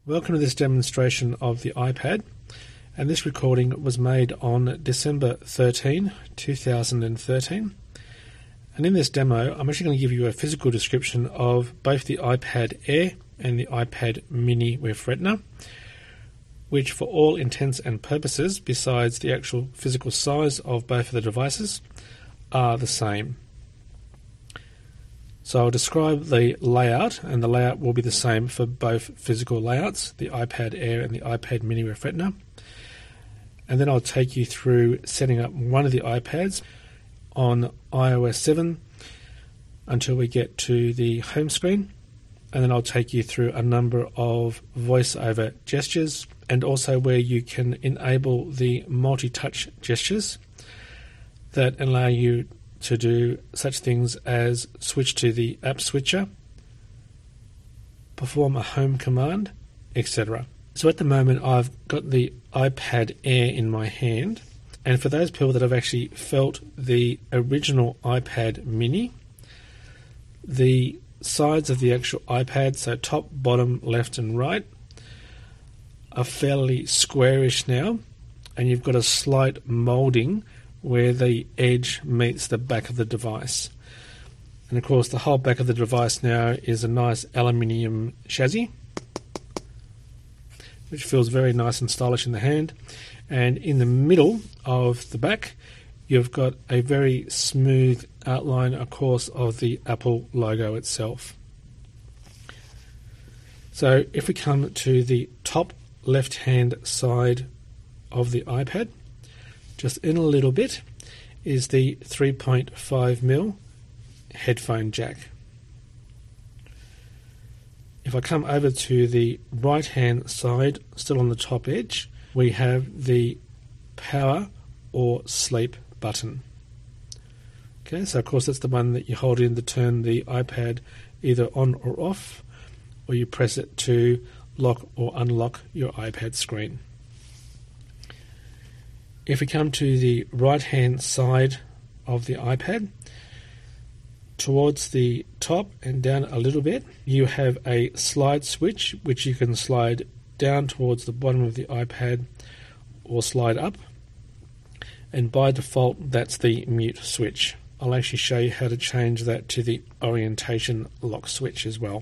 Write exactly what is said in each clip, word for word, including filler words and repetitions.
Welcome to this demonstration of the iPad, and this recording was made on December thirteenth, two thousand thirteen. And in this demo, I'm actually going to give you a physical description of both the iPad Air and the iPad Mini with Retina, which for all intents and purposes, besides the actual physical size of both of the devices, are the same. So I'll describe the layout, and the layout will be the same for both physical layouts, the iPad Air and the iPad Mini with Retina. And then I'll take you through setting up one of the iPads on i O S seven until we get to the home screen. And then I'll take you through a number of voice-over gestures and also where you can enable the multi-touch gestures that allow you to do such things as switch to the app switcher, perform a home command, et cetera. So at the moment I've got the iPad Air in my hand, and for those people that have actually felt the original iPad Mini, the sides of the actual iPad, so top, bottom, left and right, are fairly squarish now, and you've got a slight moulding where the edge meets the back of the device. And of course the whole back of the device now is a nice aluminium chassis, which feels very nice and stylish in the hand. And in the middle of the back, you've got a very smooth outline, of course, of the Apple logo itself. So if we come to the top left-hand side of the iPad, just in a little bit, is the three point five millimeter headphone jack. If I come over to the right-hand side, still on the top edge, we have the power or sleep button. Okay, so of course that's the one that you hold in to turn the iPad either on or off, or you press it to lock or unlock your iPad screen. If we come to the right-hand side of the iPad, towards the top and down a little bit, you have a slide switch which you can slide down towards the bottom of the iPad or slide up. And by default, that's the mute switch. I'll actually show you how to change that to the orientation lock switch as well.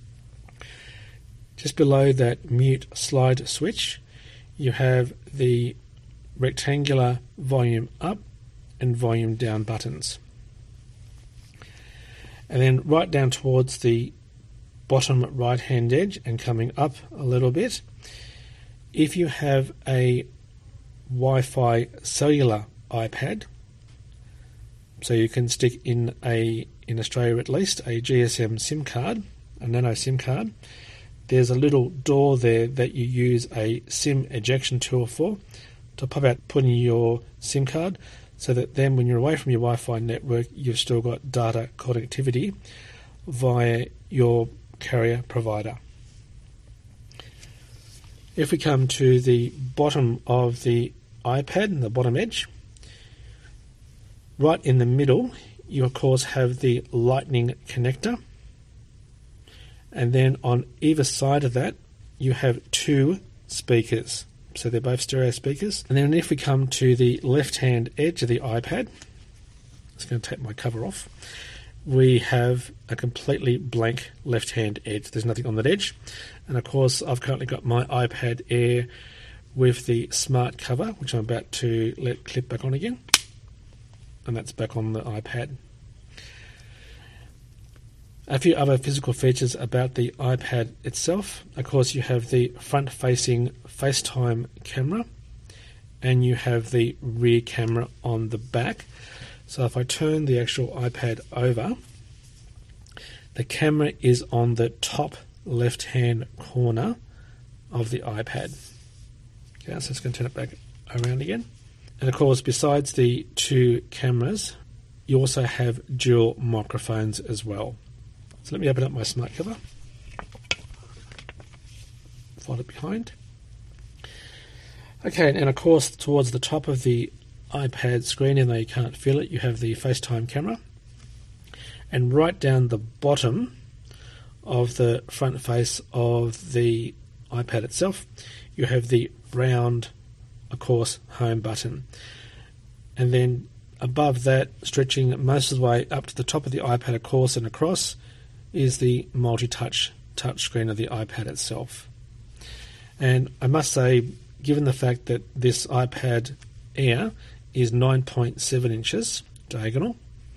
Just below that mute slide switch, you have the rectangular volume up and volume down buttons. And then right down towards the bottom right hand edge and coming up a little bit, if you have a Wi-Fi cellular iPad, so you can stick in a, in Australia at least, a G S M SIM card, a nano SIM card, there's a little door there that you use a SIM ejection tool for, to pop out, put in your SIM card, so that then when you're away from your Wi-Fi network, you've still got data connectivity via your carrier provider. If we come to the bottom of the iPad and the bottom edge, right in the middle, you of course have the Lightning connector, and then on either side of that, you have two speakers. So they're both stereo speakers. And then if we come to the left-hand edge of the iPad, I'm just going to take my cover off, we have a completely blank left-hand edge. There's nothing on that edge. And of course, I've currently got my iPad Air with the smart cover, which I'm about to let clip back on again. And that's back on the iPad. A few other physical features about the iPad itself. Of course, you have the front-facing FaceTime camera, and you have the rear camera on the back. So if I turn the actual iPad over, the camera is on the top left-hand corner of the iPad. Okay, so it's going to turn it back around again. And of course, besides the two cameras, you also have dual microphones as well. So let me open up my smart cover, fold it behind. Okay, and of course towards the top of the iPad screen, and though you can't feel it, you have the FaceTime camera. And right down the bottom of the front face of the iPad itself, you have the round, of course, home button. And then above that, stretching most of the way up to the top of the iPad, of course, and across, is the multi-touch touchscreen of the iPad itself. And I must say, given the fact that this iPad Air is nine point seven inches diagonal,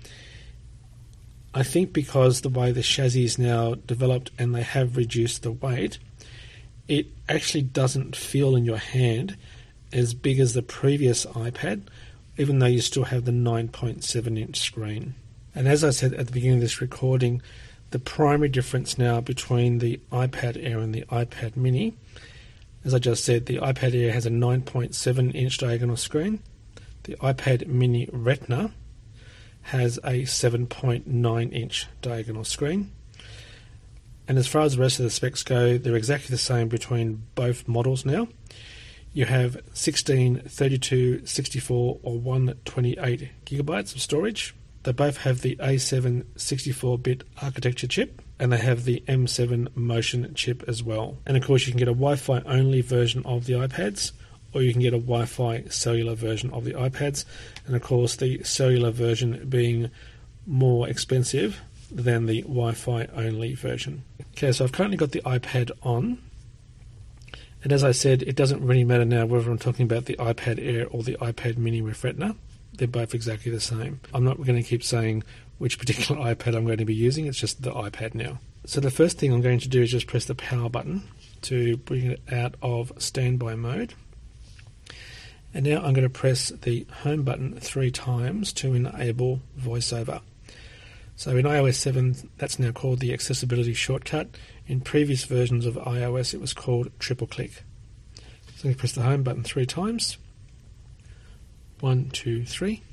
I think because the way the chassis is now developed and they have reduced the weight, it actually doesn't feel in your hand as big as the previous iPad, even though you still have the nine point seven inch screen. And as I said at the beginning of this recording, the primary difference now between the iPad Air and the iPad Mini, as I just said, the iPad Air has a nine point seven inch diagonal screen. The iPad Mini Retina has a seven point nine inch diagonal screen. And as far as the rest of the specs go, they're exactly the same between both models now. You have sixteen, thirty-two, sixty-four or one hundred twenty-eight gigabytes of storage. They both have the A seven sixty-four bit architecture chip, and they have the M seven Motion chip as well. And of course you can get a Wi-Fi only version of the iPads, or you can get a Wi-Fi cellular version of the iPads, and of course the cellular version being more expensive than the Wi-Fi only version. Okay, so I've currently got the iPad on, and as I said, it doesn't really matter now whether I'm talking about the iPad Air or the iPad Mini with Retina. They're both exactly the same. I'm not going to keep saying which particular iPad I'm going to be using, it's just the iPad now. So the first thing I'm going to do is just press the power button to bring it out of standby mode. And now I'm going to press the home button three times to enable VoiceOver. So in i O S seven, that's now called the accessibility shortcut. In previous versions of iOS, it was called triple click. So I'm going to press the home button three times. One, two, three.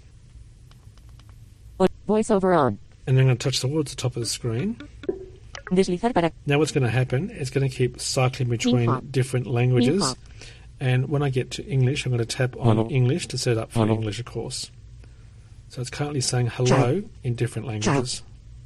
VoiceOver on. And then I'm going to touch towards the top of the screen. Deslizar para. Now what's going to happen, it's going to keep cycling between different languages. And when I get to English, I'm going to tap on Hello. English to set up for Hello. English, of course. So it's currently saying hello in different languages.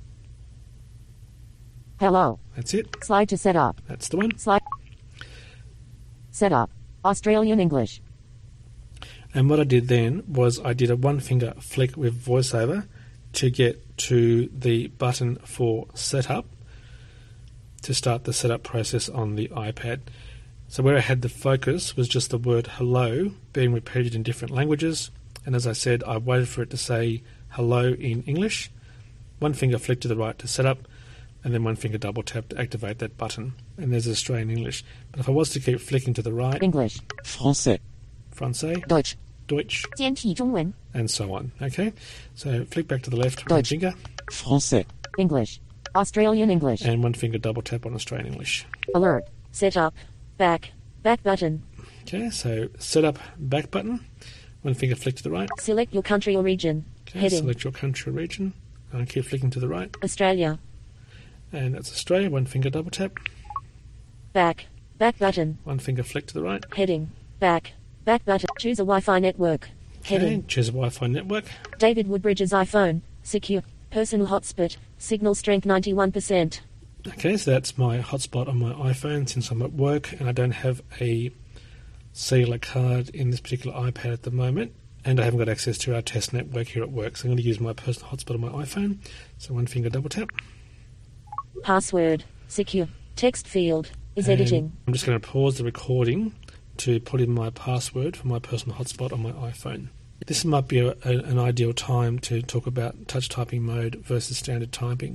Hello. That's it. Slide to set up. That's the one. Slide. Set up. Australian English. And what I did then was I did a one finger flick with VoiceOver to get to the button for setup to start the setup process on the iPad. So where I had the focus was just the word hello being repeated in different languages. And as I said, I waited for it to say hello in English, one finger flick to the right to set up, and then one finger double tap to activate that button. And there's Australian English. But if I was to keep flicking to the right, English. Français, Francais, Deutsch. Deutsch, 简体中文. and so on. Okay, so flick back to the left, one Deutsch. finger, Français, English. Australian English. and one finger double tap on Australian English. Alert. Set up. Back. Back button. Okay, so set up back button, one finger flick to the right. Select your country or region. Okay, Heading. select your country or region, and keep flicking to the right. Australia. And that's Australia, one finger double tap, Back. Back button. one finger flick to the right. Heading. Back. Back button. Choose a Wi-Fi network. Okay, Heading. choose a Wi-Fi network. David Woodbridge's iPhone. Secure. Personal hotspot. Signal strength ninety-one percent. Okay, so that's my hotspot on my iPhone since I'm at work and I don't have a cellular card in this particular iPad at the moment, and I haven't got access to our test network here at work, so I'm going to use my personal hotspot on my iPhone. So one finger double tap. Password. Secure. Text field. Is And editing. I'm just going to pause the recording to put in my password for my personal hotspot on my iPhone. This might be a, a, an ideal time to talk about touch typing mode versus standard typing.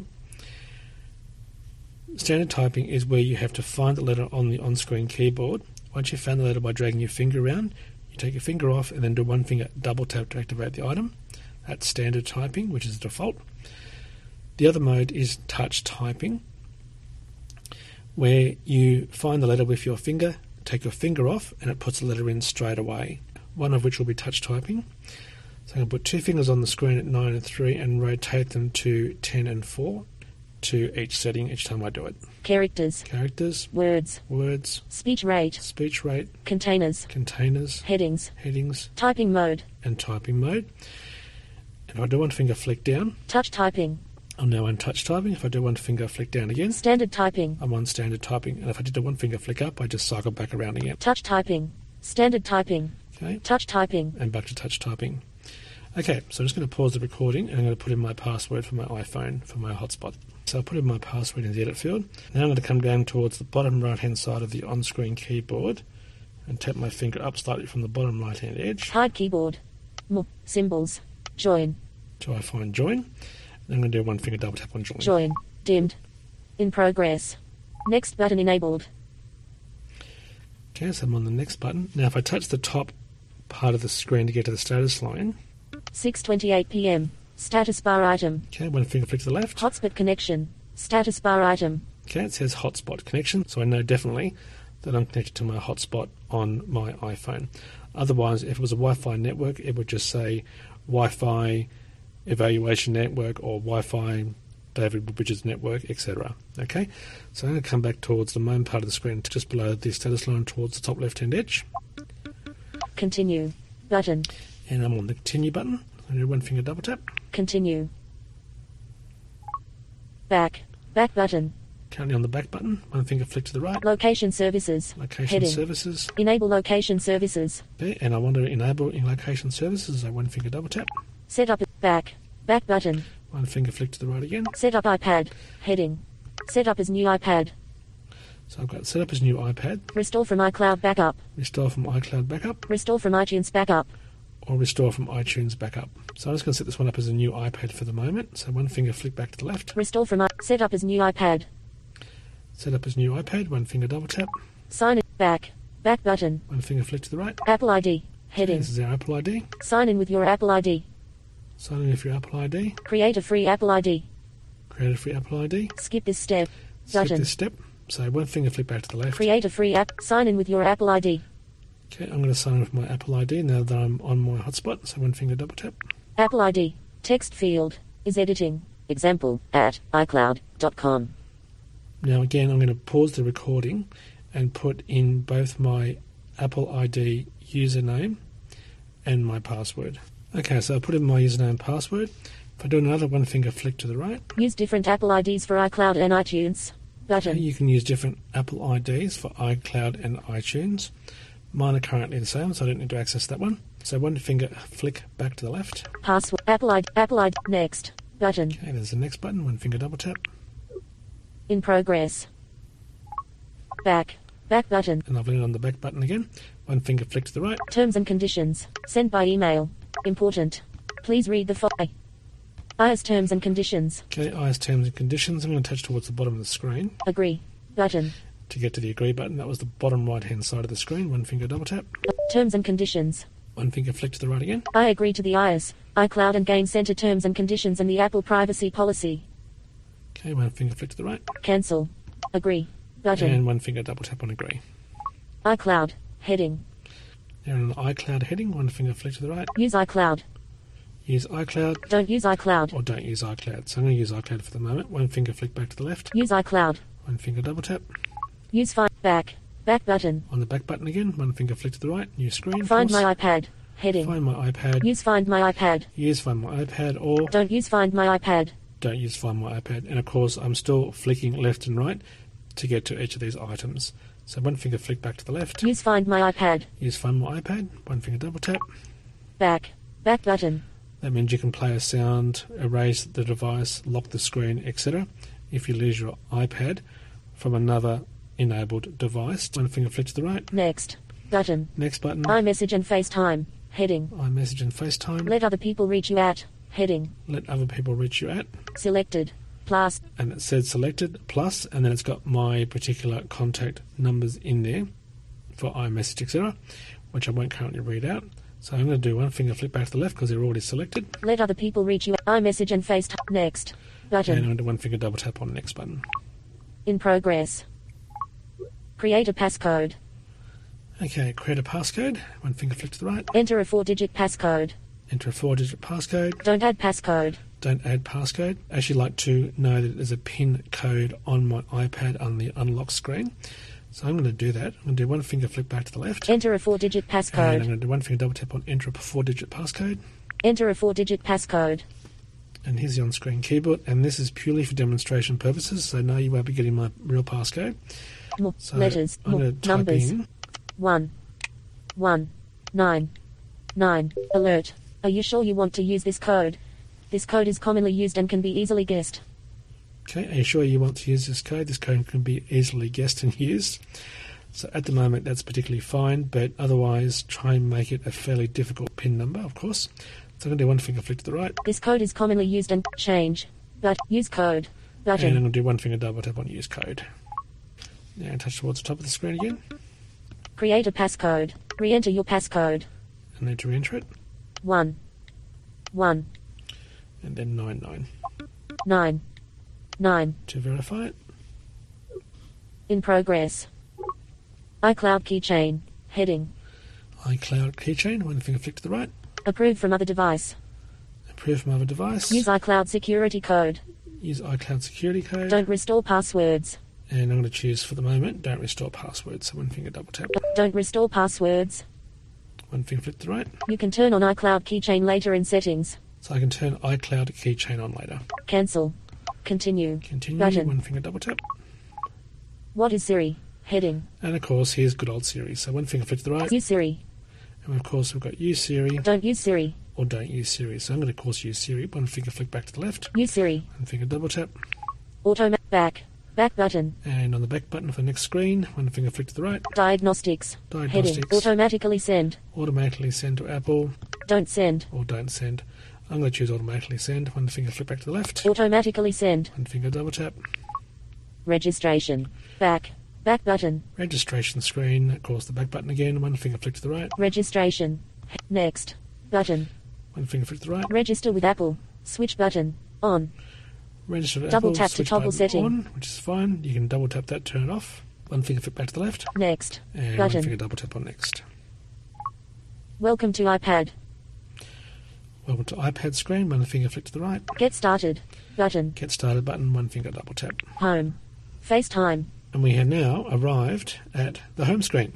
Standard typing is where you have to find the letter on the on-screen keyboard. Once you've found the letter by dragging your finger around, you take your finger off and then do one finger double tap to activate the item. That's standard typing, which is the default. The other mode is touch typing, where you find the letter with your finger, take your finger off, and it puts the letter in straight away, one of which will be touch typing. So I'm going to put two fingers on the screen at nine and three and rotate them to ten and four to each setting each time I do it. Characters. Characters, Words. words, Speech rate. speech rate, Containers. containers, Headings. headings, Typing mode. and typing mode. And if I do one finger flick down, Touch typing. I'm now on touch typing. If I do one finger flick down again, Standard typing. I'm on standard typing. And if I did a one finger flick up, I just cycle back around again. Touch typing. Standard typing. Okay, Touch typing. and back to touch typing. Okay, so I'm just going to pause the recording and I'm going to put in my password for my iPhone for my hotspot. So I'll put in my password in the edit field. Now I'm going to come down towards the bottom right hand side of the on-screen keyboard and tap my finger up slightly from the bottom right hand edge. Hide keyboard. M- symbols. Join. So I find join. And I'm going to do one finger double tap on join. Join. Dimmed. In progress. Next button enabled. Okay, so I'm on the next button. Now if I touch the top part of the screen to get to the status line, six twenty-eight p m Status bar item. okay, one finger flick to the left. Hotspot connection. Status bar item. Okay, it says hotspot connection, so I know definitely that I'm connected to my hotspot on my iPhone. Otherwise, if it was a Wi-Fi network, it would just say Wi-Fi evaluation network or Wi-Fi David Bridges network, et cetera. Okay, so I'm going to come back towards the main part of the screen, just below the status line towards the top left-hand edge. Continue. Button. And I'm on the continue button. I do one finger double tap. Continue. Back. Back button. Currently on the back button, one finger flick to the right. Location services. Location Heading. services. Enable location services. Okay, and I want to enable in location services, so one finger double tap. Set up. Back. Back button. One finger flick to the right again. Set up iPad. Heading. Set up as new iPad. So I've got set up as new iPad, Restore from iCloud backup. restore from iCloud backup, Restore from iTunes backup. or restore from iTunes backup. So I'm just going to set this one up as a new iPad for the moment. So one finger flick back to the left. Restore from I- Set up as new iPad. Set up as new iPad, one finger double tap, Sign in. Back. Back button. one finger flick to the right. Apple I D. Heading. This is our Apple I D. Sign in with your Apple I D. Sign in with your Apple I D. Create a free Apple I D. Create a free Apple I D. Skip this step. Skip Button. this step. So one finger flick back to the left. Create a free app. Sign in with your Apple I D. Okay, I'm going to sign in with my Apple I D now that I'm on my hotspot. So one finger double tap. Apple I D. Text field. Is editing. Example at iCloud dot com. Now again, I'm going to pause the recording and put in both my Apple I D username and my password. Okay, so I'll put in my username and password. If I do another one finger flick to the right, Use different Apple I Ds for iCloud and iTunes. okay, Button. you can use different Apple I Ds for iCloud and iTunes. Mine are currently the same, so I don't need to access that one. So one finger flick back to the left. Password. Apple I D. Apple I D. Next. Button. Okay, there's the next button, one finger double tap. In progress. Back. Back button. And I've landed on the back button again. One finger flick to the right. Terms and conditions. Sent by email. Important. Please read the fo- I S terms and conditions. Okay, I S terms and conditions. I'm going to touch towards the bottom of the screen Agree. Button. to get to the agree button. That was the bottom right hand side of the screen. One finger double tap. Terms and conditions. One finger flick to the right again. I agree to the I S, iCloud and Game Center terms and conditions and the Apple privacy policy. Okay, one finger flick to the right. Cancel. Agree. Button. And one finger double tap on agree. iCloud. Heading. Now in an iCloud heading, one finger flick to the right. Use iCloud. Use iCloud Don't use iCloud. or don't use iCloud. So I'm going to use iCloud for the moment. One finger flick back to the left. Use iCloud. One finger double tap. Use Find. Back. Back button. On the back button again, one finger flick to the right. New screen. of Find course. my iPad. Heading. Find my iPad. Use Find my iPad. Use Find my iPad or Don't use Find my iPad. don't use Find my iPad. And of course, I'm still flicking left and right to get to each of these items. So one finger flick back to the left. Use Find my iPad. Use Find my iPad. One finger double tap. Back. Back button. That means you can play a sound, erase the device, lock the screen, et cetera. If you lose your iPad from another enabled device, one finger flick to the right. Next. Button. Next button, iMessage and FaceTime. Heading. iMessage and FaceTime. Let other people reach you at. Heading. Let other people reach you at. Selected. Plus. And it says selected, plus, and then it's got my particular contact numbers in there for iMessage, et cetera, which I won't currently read out. So I'm going to do one finger flick back to the left because they're already selected. Let other people reach you at. iMessage and FaceTime. Next. And I'm Button. going to do one finger double tap on the next button. In progress. Create a passcode. Okay, create a passcode. One finger flick to the right. Enter a four-digit passcode. Enter a four-digit passcode. Don't add passcode. Don't add passcode. I actually like to know that there's a PIN code on my iPad on the unlock screen. So I'm going to do that. I'm going to do one finger flick back to the left. Enter a four-digit And I'm passcode. going to do one finger double tap on enter a four-digit passcode. Enter a four-digit passcode. And here's the on-screen keyboard, and this is purely for demonstration purposes, so no, you won't be getting my real passcode. More So letters, I'm more going to type numbers. in One, one, nine, nine. Alert. Are you sure you want to use this code? This code is commonly used and can be easily guessed. Okay, are you sure you want to use this code? This code can be easily guessed and used. So at the moment that's particularly fine, but otherwise try and make it a fairly difficult PIN number, of course. So I'm going to do one finger flick to the right, This code is commonly used and change. But use code. and I'm Button. going to do one finger double tap on use code. Now touch towards the top of the screen again, Create a passcode. Re-enter your passcode. and then to re-enter it, One, one, and then nine nine nine, nine. to verify it. In progress. iCloud keychain. Heading. iCloud keychain, one finger flick to the right, Approved from other device. approve from other device, Use iCloud security code. use iCloud security code, Don't restore passwords. and I'm going to choose for the moment, don't restore password, so one finger double tap, Don't restore passwords. one finger flick to the right, You can turn on iCloud keychain later in settings. so I can turn iCloud keychain on later. Cancel. Continue. Continue, Button. one finger double tap, What is Siri? Heading. and of course here's good old Siri, so one finger flick to the right, Use Siri. and of course we've got use Siri, Don't use Siri. or don't use Siri, so I'm going to of course use Siri, one finger flick back to the left, Use Siri. one finger double tap, Auto back. Back button. and on the back button for the next screen, one finger flick to the right, Diagnostics. Heading. diagnostics, Automatically send. automatically send to Apple, Don't send. or don't send. I'm going to choose automatically send, one finger flick back to the left, Automatically send. one finger double tap, Registration. Back. Back button. registration screen, of course the back button again, one finger flick to the right, Registration. Next. Button. one finger flick to the right, Register with Apple. Switch button. On. register to Double Apple, tap to switch toggle button setting. on, which is fine. You can double tap that, turn it off, one finger flick back to the left, Next. and one Button. finger double tap on next. Welcome to iPad. Welcome to iPad screen, one finger flick to the right, Get started. Button. get started button, one finger double tap. Home. FaceTime. And we have now arrived at the home screen.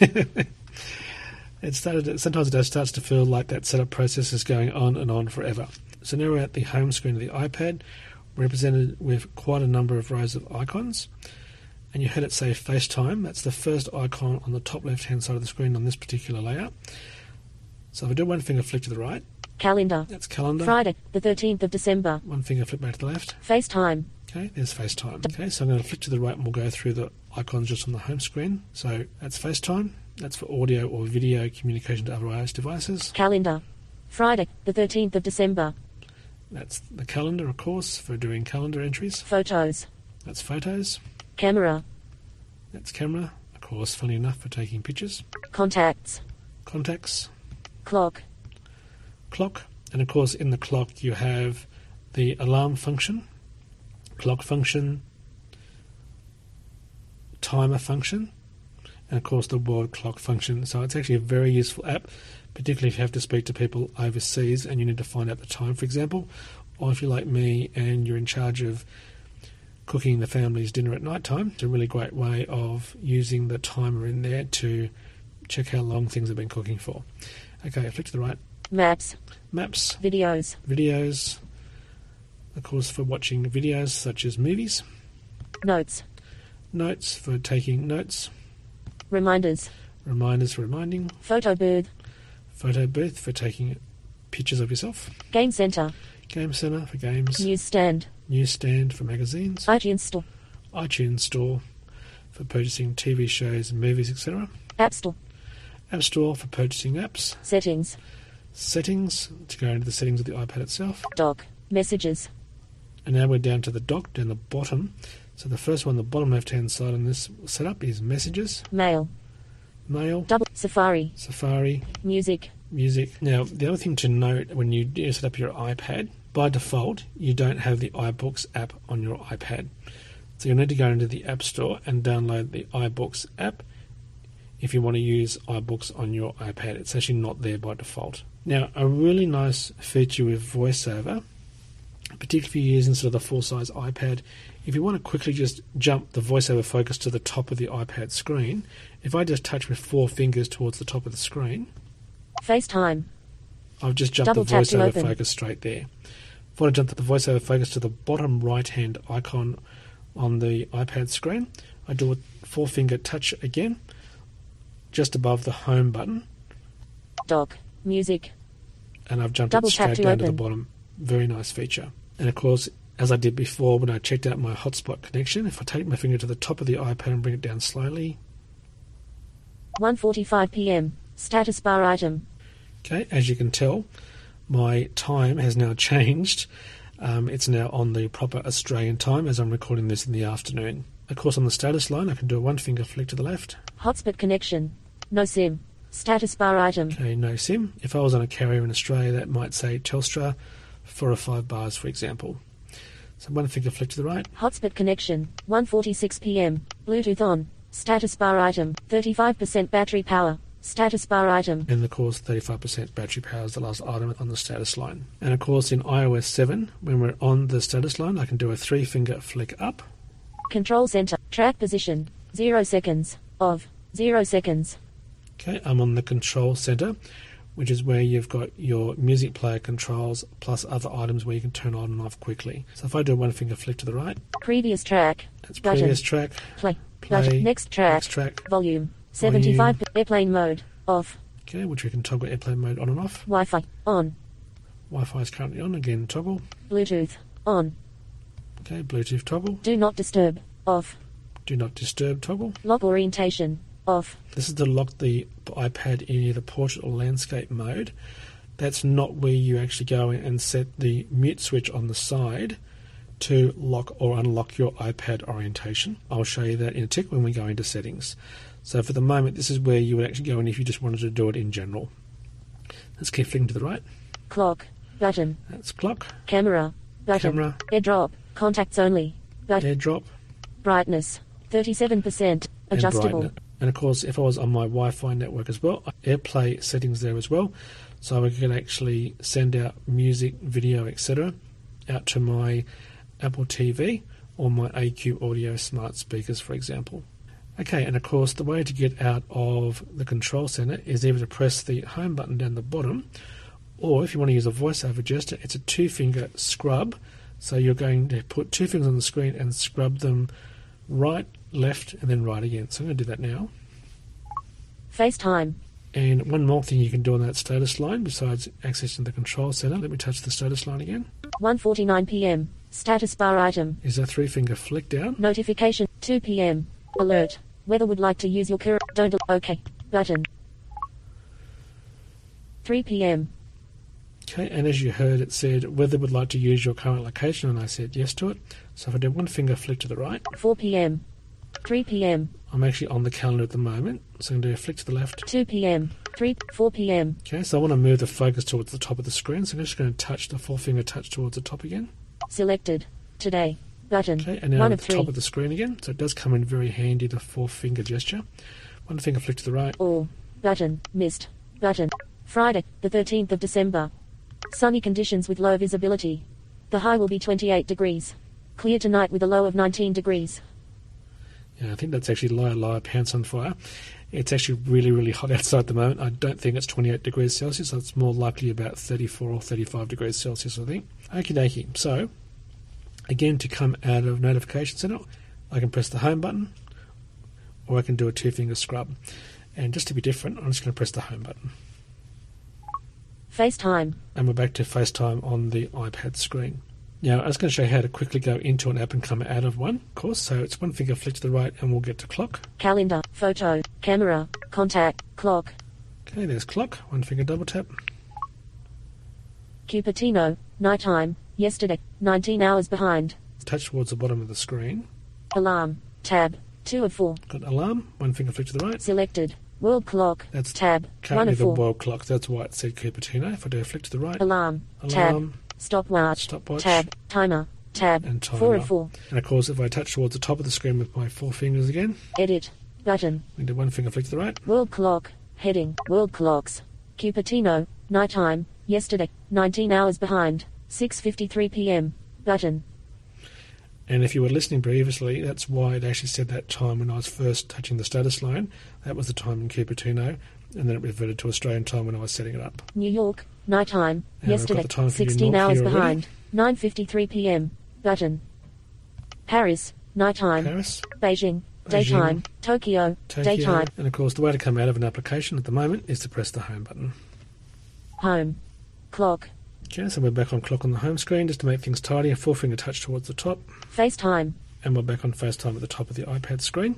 It started. Sometimes it does starts to feel like that setup process is going on and on forever. So now we're at the home screen of the iPad, represented with quite a number of rows of icons. And you heard it say FaceTime. That's the first icon on the top left-hand side of the screen on this particular layout. So if I do one finger flick to the right, Calendar. that's calendar. Friday, the thirteenth of December. One finger flick back to the left. FaceTime. Okay, there's FaceTime. Okay, so I'm going to flick to the right and we'll go through the icons just on the home screen. So that's FaceTime. That's for audio or video communication to other iOS devices. Calendar. Friday, the thirteenth of December. That's the calendar, of course, for doing calendar entries. Photos. That's photos. Camera. That's camera, of course, funny enough, for taking pictures. Contacts. Contacts. Clock. Clock. And of course, in the clock you have the alarm function, clock function, timer function, and of course the word clock function. So it's actually a very useful app, particularly if you have to speak to people overseas and you need to find out the time, for example, or if you're like me and you're in charge of cooking the family's dinner at night time. It's a really great way of using the timer in there to check how long things have been cooking for. Okay, flick to the right. Maps. Maps, Videos. videos, of course for watching videos such as movies. Notes. Notes for taking notes. Reminders. Reminders for reminding. Photo booth. Photo booth for taking pictures of yourself. Game center. Game Center for games. Newsstand. Newsstand for magazines. iTunes Store. iTunes Store for purchasing T V shows, movies, et cetera. App Store. App Store for purchasing apps. Settings. Settings to go into the settings of the iPad itself. Dock. Messages. And now we're down to the dock down the bottom. So the first one, the bottom left-hand side on this setup is Messages, Mail. Mail, Double. Safari. Safari, Music. Music. Now, the other thing to note when you do set up your iPad, by default, you don't have the iBooks app on your iPad. So you'll need to go into the App Store and download the iBooks app if you want to use iBooks on your iPad. It's actually not there by default. Now, a really nice feature with VoiceOver, particularly if you're using sort of the full-size iPad, if you want to quickly just jump the VoiceOver focus to the top of the iPad screen, if I just touch with four fingers towards the top of the screen, FaceTime. I've just jumped Double the tap to VoiceOver open. focus straight there. Before I jump the voiceover focus to the bottom right-hand icon on the iPad screen, I do a four-finger touch again, just above the home button. Dock, music. And I've jumped Double it straight tap to down open. to the bottom. Very nice feature. And of course, as I did before when I checked out my hotspot connection, if I take my finger to the top of the iPad and bring it down slowly. one forty-five p m Status bar item. Okay, as you can tell, my time has now changed. Um, it's now on the proper Australian time as I'm recording this in the afternoon. Of course, on the status line, I can do a one-finger flick to the left. Hotspot connection. No SIM. Status bar item. Okay, no SIM. If I was on a carrier in Australia, that might say Telstra, four or five bars, for example. So one finger flick to the right. Hotspot connection. one forty-six p m Bluetooth on. Status bar item. thirty-five percent battery power. Status bar item. And of course, thirty-five percent battery power is the last item on the status line. And of course, in i O S seven, when we're on the status line, I can do a three-finger flick up. Control center. Track position. Zero seconds. Of. Zero seconds. Okay, I'm on the control center, which is where you've got your music player controls plus other items where you can turn on and off quickly. So if I do a one-finger flick to the right, Previous track. that's Button. previous track. Play. Play. Button. Next track. Next track. Volume. seventy-five. Airplane mode. Off. Okay, which we can toggle airplane mode on and off. Wi-Fi. On. Wi-Fi is currently on. Again, toggle. Bluetooth. On. Okay, Bluetooth toggle. Do not disturb. Off. Do not disturb toggle. Lock orientation. Off. This is to lock the iPad in either portrait or landscape mode. That's not where you actually go in and set the mute switch on the side to lock or unlock your iPad orientation. I'll show you that in a tick when we go into settings. So for the moment, this is where you would actually go in if you just wanted to do it in general. Let's keep flicking to the right. Clock. Button. That's clock. Camera. Button. Camera. AirDrop. Contacts only. Button. AirDrop. Brightness. thirty-seven percent. And Adjustable. brightness. And of course, if I was on my Wi-Fi network as well, AirPlay settings there as well. So I can actually send out music, video, et cetera out to my Apple T V or my A Q Audio smart speakers, for example. Okay, and of course, the way to get out of the control center is either to press the home button down the bottom, or if you want to use a voiceover gesture, it's a two-finger scrub. So you're going to put two fingers on the screen and scrub them right, left, and then right again. So I'm going to do that now. FaceTime. And one more thing you can do on that status line, besides accessing the control center, let me touch the status line again, one forty-nine p m Status bar item. is a three-finger flick down. Notification. two p m Alert. Weather would like to use your current. Don't. al- OK. Button. three p m Okay, and as you heard, it said whether would like to use your current location, and I said yes to it. So if I do one finger flick to the right, four p m three p m I'm actually on the calendar at the moment, so I'm going to do a flick to the left. two p m three. four p m Okay, so I want to move the focus towards the top of the screen, so I'm just going to touch the four finger touch towards the top again. Selected. Today. Button. Okay, and now one I'm of at the three. top of the screen again, so it does come in very handy, the four finger gesture. One finger flick to the right. All. Button. Missed. Button. Friday, the thirteenth of December. Sunny conditions with low visibility. The high will be twenty-eight degrees. Clear tonight with a low of nineteen degrees. Yeah, I think that's actually lower, lower pants on fire. It's actually really, really hot outside at the moment. I don't think it's twenty-eight degrees Celsius. So it's more likely about thirty-four or thirty-five degrees Celsius, I think. Okie dokie. So, again, to come out of Notification Center, I can press the home button, or I can do a two-finger scrub. And just to be different, I'm just going to press the home button. FaceTime. And we're back to FaceTime on the iPad screen. Now, I was going to show you how to quickly go into an app and come out of one, of course. So it's one finger flick to the right and we'll get to clock. Calendar. Photo. Camera. Contact. Clock. Okay, there's clock. One finger double tap. Cupertino. Nighttime. Yesterday. nineteen hours behind. Touch towards the bottom of the screen. Alarm. Tab. two of four. Got alarm. One finger flick to the right. Selected. World clock. That's tab. one currently of the four. world clock. That's why it said Cupertino. If I do a flick to the right. Alarm. Alarm. Tab. Stopwatch. Stopwatch. Tab. Timer. Tab. And timer. four of four. And of course, if I touch towards the top of the screen with my four fingers again, Edit. Button. we do one finger flick to the right. World clock. Heading. World clocks. Cupertino. Nighttime. Yesterday. nineteen hours behind. six fifty-three p m Button. And if you were listening previously, that's why it actually said that time when I was first touching the status line. That was the time in Cupertino, and then it reverted to Australian time when I was setting it up. New York. Nighttime. And I've got Yesterday. the time for New sixteen York hours here already. behind. nine fifty-three p m Button. Paris, nighttime. Paris. Beijing, Beijing. daytime. Tokyo, Tokyo. daytime. And of course, the way to come out of an application at the moment is to press the home button. Home. Clock. Okay, so we're back on clock on the home screen. Just to make things tidy, a four finger touch towards the top. FaceTime. And we're back on FaceTime at the top of the iPad screen.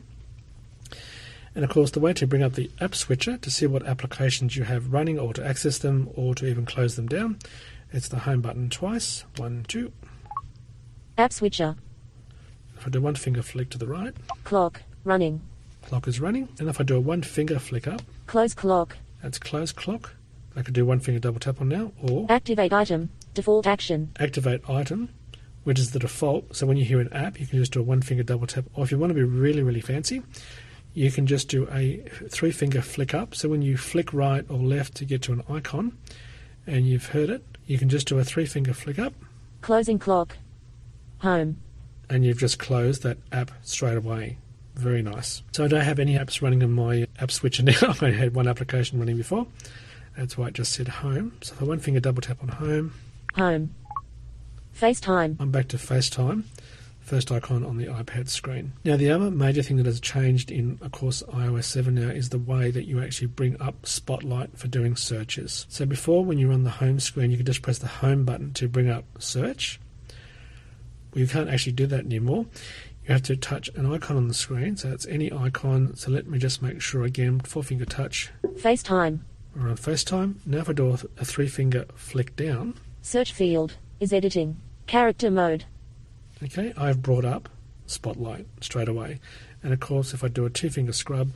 And of course, the way to bring up the app switcher to see what applications you have running or to access them or to even close them down, it's the home button twice. One, two. App switcher. If I do one finger flick to the right, Clock. Running. clock is running. And if I do a one finger flick up, Close clock. that's close clock. I could do one finger double tap on now, or Activate item. Default action. activate item, which is the default. So when you hear an app, you can just do a one finger double tap. Or if you want to be really, really fancy, you can just do a three finger flick up. So when you flick right or left to get to an icon, and you've heard it, you can just do a three finger flick up, Closing clock. Home. and you've just closed that app straight away. Very nice. So I don't have any apps running on my app switcher now. I had one application running before. That's why it just said home. So if I one finger double tap on home, Home. FaceTime. I'm back to FaceTime, first icon on the iPad screen. Now the other major thing that has changed in, of course, i O S seven now is the way that you actually bring up Spotlight for doing searches. So before, when you were on the home screen, you could just press the home button to bring up search. Well, you can't actually do that anymore. You have to touch an icon on the screen, so it's any icon. So let me just make sure again, four finger touch. FaceTime. We're on FaceTime. Now if I do a three finger flick down, Search field. Is editing. Character mode. okay, I've brought up Spotlight straight away. And of course, if I do a two finger scrub,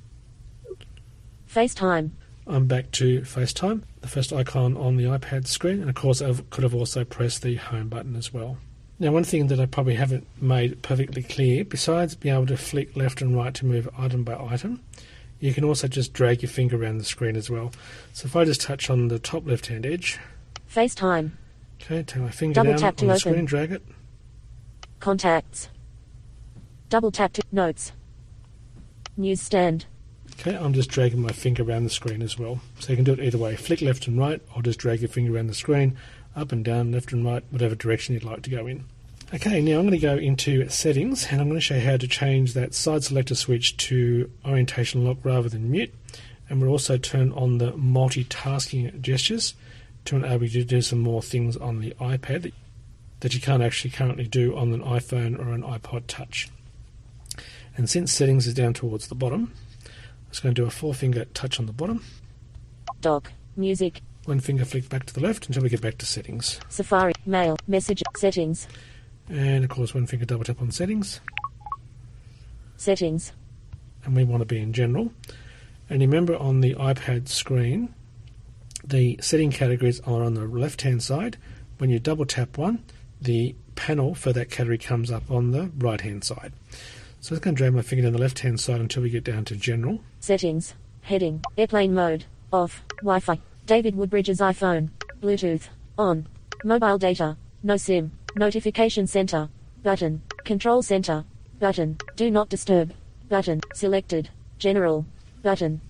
FaceTime. I'm back to FaceTime, the first icon on the iPad screen. And of course, I could have also pressed the home button as well. Now, one thing that I probably haven't made perfectly clear, besides being able to flick left and right to move item by item, you can also just drag your finger around the screen as well. So if I just touch on the top left-hand edge, FaceTime. okay, take my finger Double down tap on to the open. screen, drag it, Contacts. Double tap to notes. Newsstand. okay, I'm just dragging my finger around the screen as well. So you can do it either way, flick left and right, or just drag your finger around the screen, up and down, left and right, whatever direction you'd like to go in. Okay, now I'm going to go into settings, and I'm going to show you how to change that side selector switch to orientation lock rather than mute. And we'll also turn on the multitasking gestures to enable you to do some more things on the iPad that, that you can't actually currently do on an iPhone or an iPod Touch. And since settings is down towards the bottom, I'm just going to do a four finger touch on the bottom, Dock. Music. one finger flick back to the left until we get back to settings. Safari. Mail. Message. Settings. And of course one finger double tap on settings, Settings. and we want to be in general. And remember, on the iPad screen, the setting categories are on the left hand side. When you double tap one, the panel for that category comes up on the right hand side. So I'm just going to drag my finger down the left hand side until we get down to general. Settings. Heading. Airplane mode. Off. Wi-Fi. David Woodbridge's iPhone. Bluetooth. On. Mobile data. No SIM. Notification center. Button. Control center. Button. Do not disturb. Button. Selected. General. Button.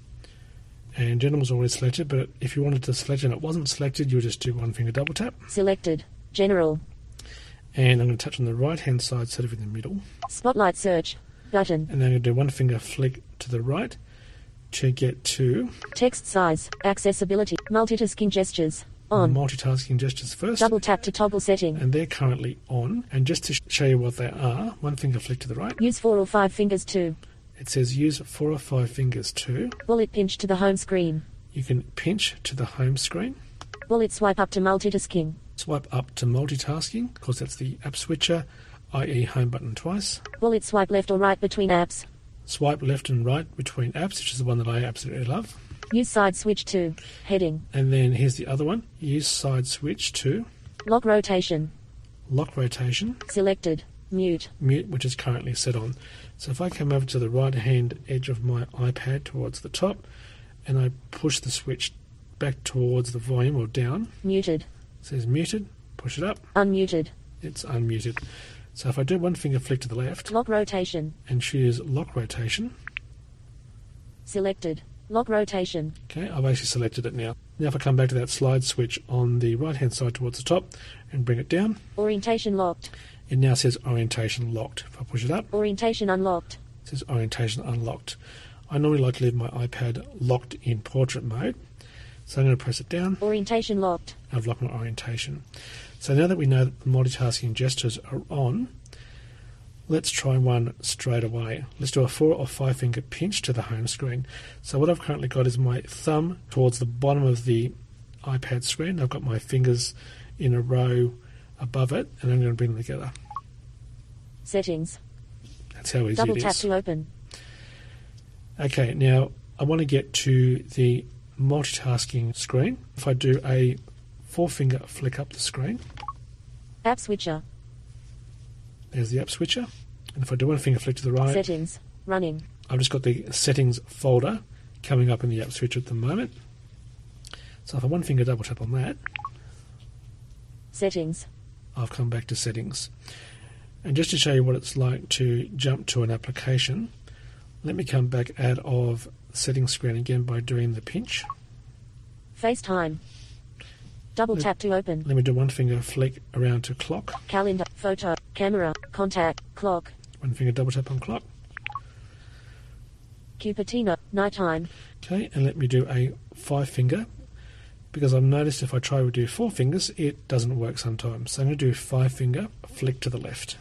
And general was always selected, but if you wanted to select and it wasn't selected, you would just do one finger double tap. Selected. General. And I'm going to touch on the right hand side instead of in the middle. Spotlight search. Button. And then I'm going to do one finger flick to the right to get to Text size. Accessibility. Multitasking gestures. On. multitasking gestures first. Double tap to toggle setting. And they're currently on. And just to sh- show you what they are, one finger flick to the right. Use four or five fingers to. It says use four or five fingers to. Bullet pinch to the home screen. You can pinch to the home screen. Bullet swipe up to multitasking. Swipe up to multitasking. Of course, that's the app switcher, that is home button twice. Bullet swipe left or right between apps. Swipe left and right between apps, which is the one that I absolutely love. Use side switch to. Heading. And then here's the other one. Use side switch to Lock rotation. lock rotation. Selected. Mute. Mute, which is currently set on. So if I come over to the right hand edge of my iPad towards the top and I push the switch back towards the volume or down, Muted. it says muted, push it up, Unmuted. it's unmuted. So if I do one finger flick to the left Lock rotation. and choose lock rotation, Selected. Lock rotation. okay, I've actually selected it now. Now if I come back to that slide switch on the right hand side towards the top and bring it down, Orientation locked. it now says orientation locked. If I push it up, Orientation unlocked. it says orientation unlocked. I normally like to leave my iPad locked in portrait mode, so I'm going to press it down. Orientation locked. I've locked my orientation. So now that we know that the multitasking gestures are on, let's try one straight away. Let's do a four or five finger pinch to the home screen. So what I've currently got is my thumb towards the bottom of the iPad screen. I've got my fingers in a row above it, and I'm going to bring them together. Settings. That's how easy Double it tap is. to open. Okay, now I want to get to the multitasking screen. If I do a four finger flick up the screen, App switcher. there's the app switcher. And if I do one finger flick to the right, Settings. Running. I've just got the settings folder coming up in the app switcher at the moment. So if I one finger double tap on that, Settings. I've come back to settings. And just to show you what it's like to jump to an application, let me come back out of the settings screen again by doing the pinch. FaceTime. Double Let- tap to open. Let me do one finger flick around to clock, Calendar. Photo. Camera. Contact. Clock. one finger double tap on clock. Cupertino. Nighttime. Okay, and let me do a five finger, because I've noticed if I try to do four fingers, it doesn't work sometimes. So I'm going to do five finger flick to the left.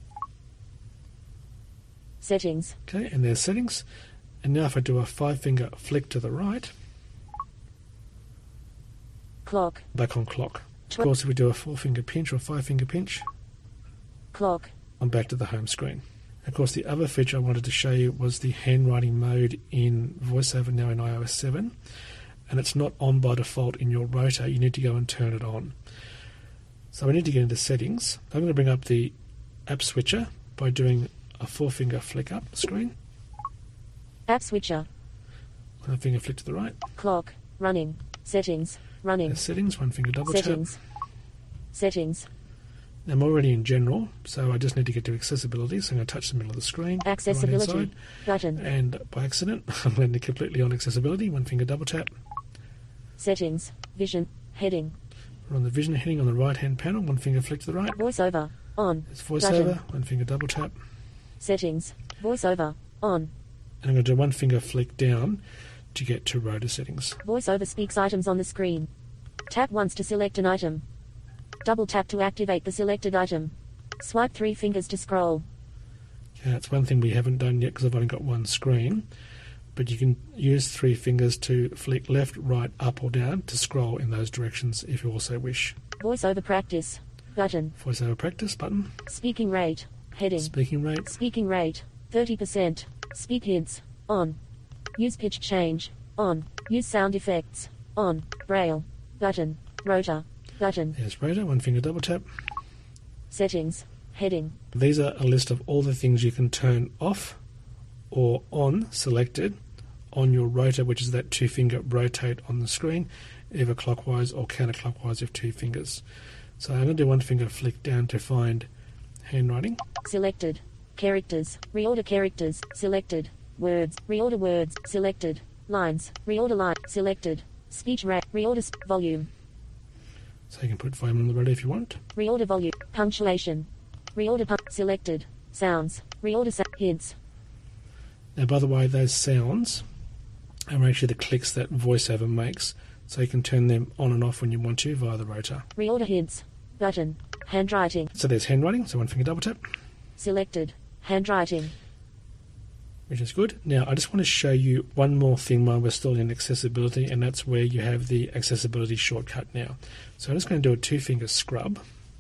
Settings. Okay, and there's settings. And now if I do a five finger flick to the right, Clock. back on clock. Tw- Of course, if we do a four finger pinch or a five finger pinch, Clock. I'm back to the home screen. Of course, the other feature I wanted to show you was the handwriting mode in VoiceOver now in i O S seven. And it's not on by default in your rotor. You need to go and turn it on. So we need to get into settings. I'm going to bring up the app switcher by doing a four finger flick up the screen, App switcher. one finger flick to the right. Clock. Running. Settings. Running. There's settings, one finger double Settings. tap. Settings. I'm already in general, so I just need to get to accessibility. So I'm going to touch the middle of the screen, the Accessibility. right-hand Button. side, and by accident, I'm landing completely on accessibility. One finger double tap. Settings. Vision. Heading. We're on the vision heading on the right hand panel, one finger flick to the right. VoiceOver. On. It's voiceover, one finger double tap. Settings. VoiceOver. On. And I'm going to do one finger flick down to get to rotor settings. VoiceOver speaks items on the screen. Tap once to select an item. Double tap to activate the selected item. Swipe three fingers to scroll. Okay, that's one thing we haven't done yet because I've only got one screen. But you can use three fingers to flick left, right, up or down to scroll in those directions if you also wish. VoiceOver practice. Button. VoiceOver practice button. Speaking rate. Heading. Speaking rate. Speaking rate. thirty percent. Speak hints. On. Use pitch change. On. Use sound effects. On. Braille. Button. Rotor. Button. There's rotor, one finger double tap. Settings. Heading. These are a list of all the things you can turn off or on selected on your rotor, which is that two finger rotate on the screen, either clockwise or counterclockwise with two fingers. So I'm going to do one finger flick down to find handwriting. Selected. Characters. Reorder characters. Selected. Words. Reorder words. Selected. Lines. Reorder line. Selected. Speech rate. Reorder sp- volume. So you can put volume on the rotor if you want. Reorder volume. Punctuation. Reorder pun- selected. Sounds. Reorder sa- hints. Now, by the way, those sounds are actually the clicks that VoiceOver makes, so you can turn them on and off when you want to via the rotor. Reorder hints. Button. Handwriting. So there's handwriting, so one finger double tap, Selected. Handwriting. which is good. Now, I just want to show you one more thing while we're still in accessibility, and that's where you have the accessibility shortcut now. So I'm just going to do a two-finger scrub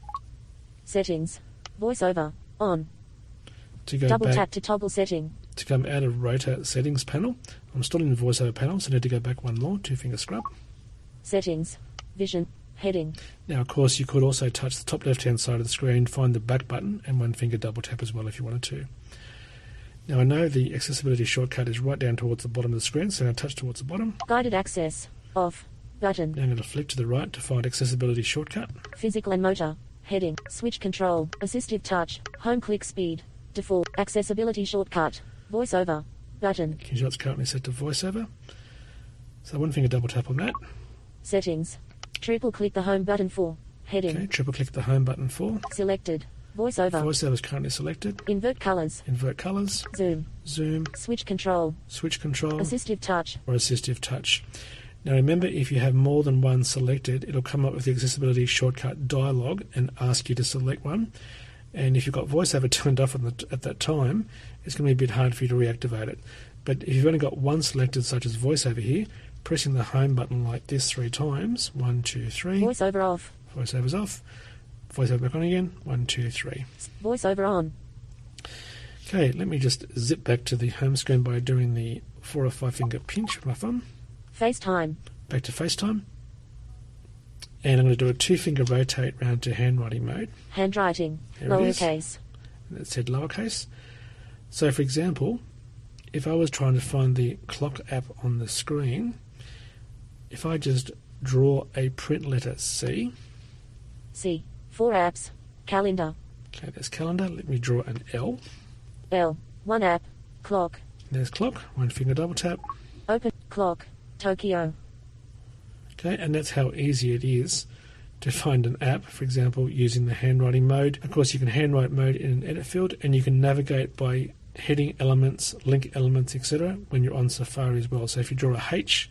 Settings. VoiceOver. On. to go Double back tap to toggle setting. to come out of rotor settings panel. I'm still in the VoiceOver panel, so I need to go back one more, two-finger scrub. Settings. Vision. Heading. Now, of course, you could also touch the top left-hand side of the screen, find the back button, and one finger double tap as well if you wanted to. Now, I know the accessibility shortcut is right down towards the bottom of the screen, so I'm going to touch towards the bottom. Guided access. Off. Button. Now I'm going to flick to the right to find accessibility shortcut. Physical and motor. Heading. Switch control. Assistive touch. Home click speed. Default. Accessibility shortcut. VoiceOver. Button. You can see it's currently set to VoiceOver. So one finger double tap on that. Settings. Triple click the home button for heading. Okay, triple click the home button for Selected. VoiceOver. VoiceOver is currently selected. Invert colors. Invert colors. Zoom. Zoom. Switch control. Switch control. Assistive touch. Or assistive touch. Now remember, if you have more than one selected, it'll come up with the accessibility shortcut dialog and ask you to select one. And if you've got VoiceOver turned off at, the, at that time, it's going to be a bit hard for you to reactivate it. But if you've only got one selected, such as VoiceOver here, pressing the home button like this three times, one, two, three. VoiceOver off. VoiceOver's off. VoiceOver back on again, one, two, three. VoiceOver on. Okay, let me just zip back to the home screen by doing the four or five finger pinch with my thumb. FaceTime. Back to FaceTime. And I'm going to do a two finger rotate round to handwriting mode. Handwriting. There Lowercase. And it said lowercase. So for example, if I was trying to find the clock app on the screen, if I just draw a print letter C. C. Four apps. Calendar. Okay, there's calendar. Let me draw an L. L. One app. Clock. There's clock. One finger double tap. Open. Clock. Tokyo. Okay, and that's how easy it is to find an app, for example, using the handwriting mode. Of course, you can handwrite mode in an edit field, and you can navigate by heading elements, link elements, et cetera when you're on Safari as well. So if you draw a H,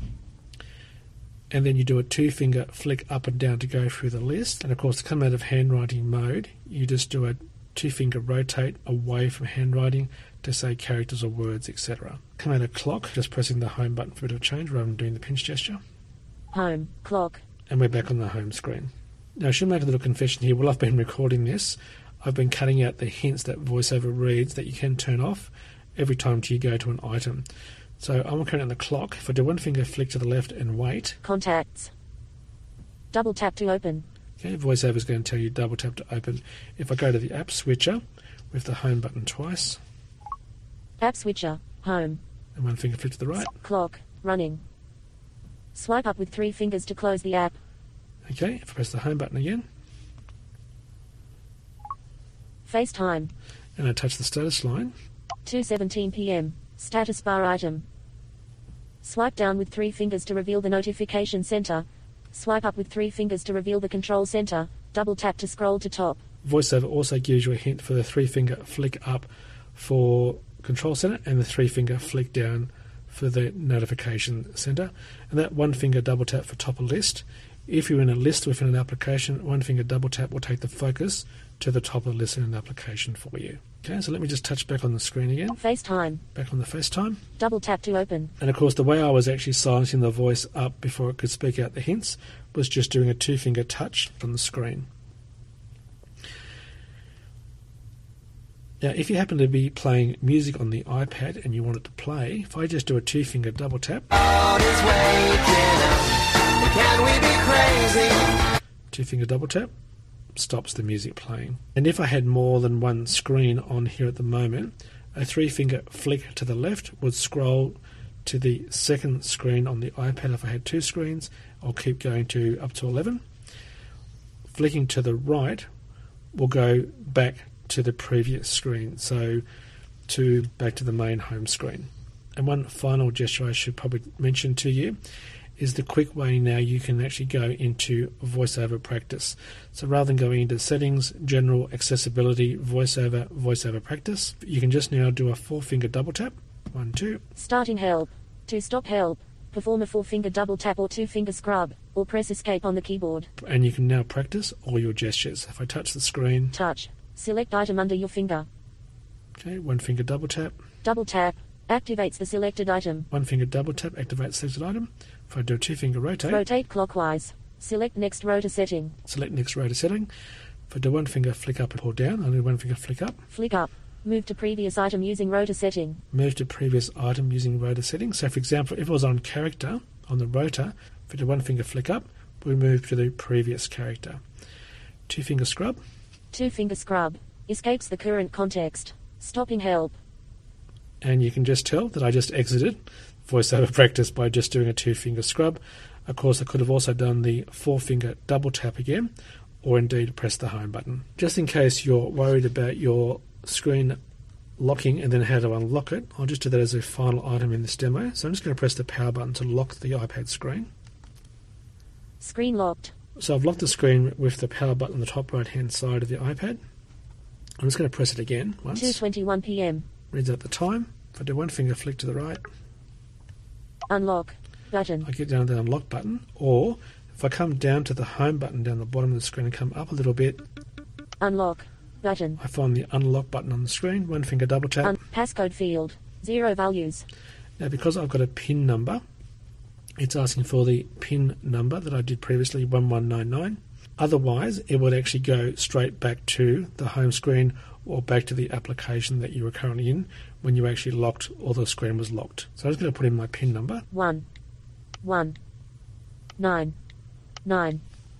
and then you do a two-finger flick up and down to go through the list, and of course to come out of handwriting mode, you just do a two-finger rotate away from handwriting to say characters or words, et cetera. Come out of clock, just pressing the home button for a bit of change rather than doing the pinch gesture. Home. Clock. And we're back on the home screen. Now I should make a little confession here. While I've been recording this, I've been cutting out the hints that VoiceOver reads that you can turn off every time you go to an item. So I'm currently on the clock. If I do one finger flick to the left and wait. Contacts. Double tap to open. Okay, VoiceOver is going to tell you double tap to open. If I go to the app switcher with the home button twice. App switcher. Home. And one finger flick to the right. Clock. Running. Swipe up with three fingers to close the app. Okay, if I press the home button again. FaceTime. And I touch the status line. two seventeen p m Status bar item. Swipe down with three fingers to reveal the notification center. Swipe up with three fingers to reveal the control center. Double tap to scroll to top. VoiceOver also gives you a hint for the three finger flick up for control center and the three finger flick down for the notification center. And that one finger double tap for top of list. If you're in a list within an application, one finger double tap will take the focus to the top of the list in an application for you. Okay, so let me just touch back on the screen again. FaceTime. Back on the FaceTime. Double tap to open. And of course, the way I was actually silencing the voice up before it could speak out the hints was just doing a two finger touch on the screen. Now, if you happen to be playing music on the iPad and you want it to play, if I just do a two finger double tap. Can we be crazy? Two finger double tap stops the music playing. And if I had more than one screen on here at the moment, a three finger flick to the left would scroll to the second screen on the iPad. If I had two screens, I'll keep going to up to eleven. Flicking to the right will go back to the previous screen, so to back to the main home screen. And one final gesture I should probably mention to you is the quick way now you can actually go into VoiceOver Practice. So rather than going into settings, general, accessibility, VoiceOver, VoiceOver Practice, you can just now do a four finger double tap. One, two. Starting help. To stop help, perform a four finger double tap or two finger scrub, or press escape on the keyboard. And you can now practice all your gestures. If I touch the screen. Touch. Select item under your finger. Okay, one finger double tap. Double tap. Activates the selected item. One finger double tap activates selected item. If I do a two finger rotate. Rotate clockwise. Select next rotor setting. Select next rotor setting. If I do one finger flick up or down, I'll do one finger flick up. Flick up. Move to previous item using rotor setting. Move to previous item using rotor setting. So for example, if it was on character, on the rotor, if I do one finger flick up, we move to the previous character. Two finger scrub. Two finger scrub. Escapes the current context. Stopping help. And you can just tell that I just exited VoiceOver Practice by just doing a two finger scrub. Of course, I could have also done the four finger double tap again, or indeed press the home button. Just in case you're worried about your screen locking and then how to unlock it, I'll just do that as a final item in this demo. So I'm just going to press the power button to lock the iPad screen. Screen locked. So I've locked the screen with the power button on the top right hand side of the iPad. I'm just going to press it again once. two twenty-one p m Reads out the time. If I do one finger flick to the right, Unlock button. I get down to the unlock button. Or if I come down to the home button down the bottom of the screen and come up a little bit, Unlock button. I find the unlock button on the screen. One finger double tap. Un- passcode field. Zero values. Now because I've got a PIN number, it's asking for the PIN number that I did previously, one one nine nine. Otherwise, it would actually go straight back to the home screen or back to the application that you were currently in when you actually locked or the screen was locked. So I'm just going to put in my PIN number. One. One. Nine. Nine.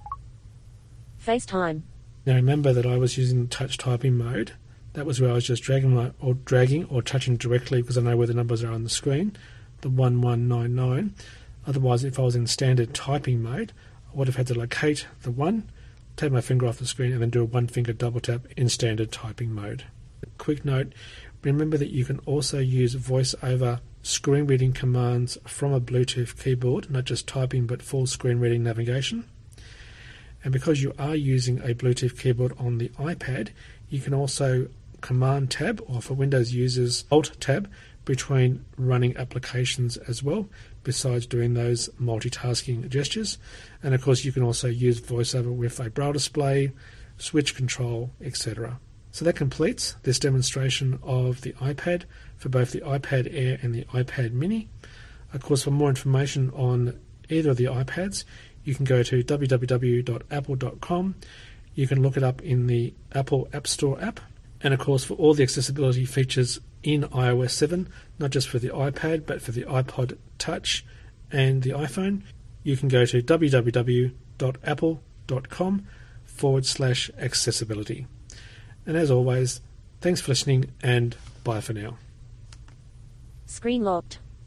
FaceTime. Now remember that I was using touch typing mode. That was where I was just dragging my, or dragging or touching directly because I know where the numbers are on the screen, the one one nine nine. Otherwise, if I was in standard typing mode, I would have had to locate the one, take my finger off the screen and then do a one finger double tap in standard typing mode. Quick note, remember that you can also use voice over screen reading commands from a Bluetooth keyboard, not just typing but full screen reading navigation. And because you are using a Bluetooth keyboard on the iPad, you can also Command tab, or for Windows users, Alt tab, between running applications as well, besides doing those multitasking gestures. And of course you can also use VoiceOver with a braille display, switch control, et cetera. So that completes this demonstration of the iPad for both the iPad Air and the iPad Mini. Of course, for more information on either of the iPads, you can go to w w w dot apple dot com. You can look it up in the Apple App Store app. And of course, for all the accessibility features in i O S seven, not just for the iPad, but for the iPod Touch and the iPhone, you can go to w w w dot apple dot com forward slash accessibility. And as always, thanks for listening and bye for now. Screen locked.